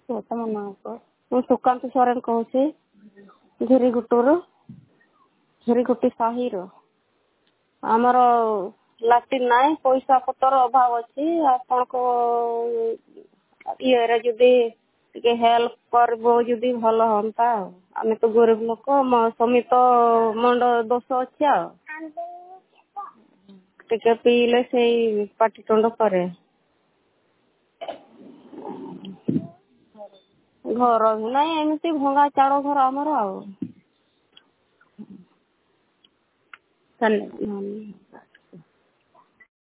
ତମ ନାଁ କହ। ମୁଁ ସୁକାନ୍ତି ସରେନ କହୁଛି ଝିରିଗୁଟୁରୁ ଝିରିଗୁଟି ସାହିର। ଆମର ଲାଟ୍ରିନ୍ ନାହିଁ, ପଇସା ପତ୍ର ଅଭାବ ଅଛି। ଆପଣଙ୍କ ଇଏରେ ଯଦି ଟିକେ ହେଲ୍ପ କରିବ ଯଦି ଭଲ ହୁଅନ୍ତା ଆଉ। ଆମେ ତ ଗରିବ ଲୋକ, ମୋ ସ୍ୱାମୀ ତ ମୁଣ୍ଡ ଦୋଷ ଅଛି ଆଉ। ଟିକେ ପିଇଲେ ସେଇ ପାଟିତୁଣ୍ଡ କରେ। ଘର ବି ନାଇଁ, ଏମିତି ଭଙ୍ଗା ଚାଳ ଘର ଆମର ଆଉ।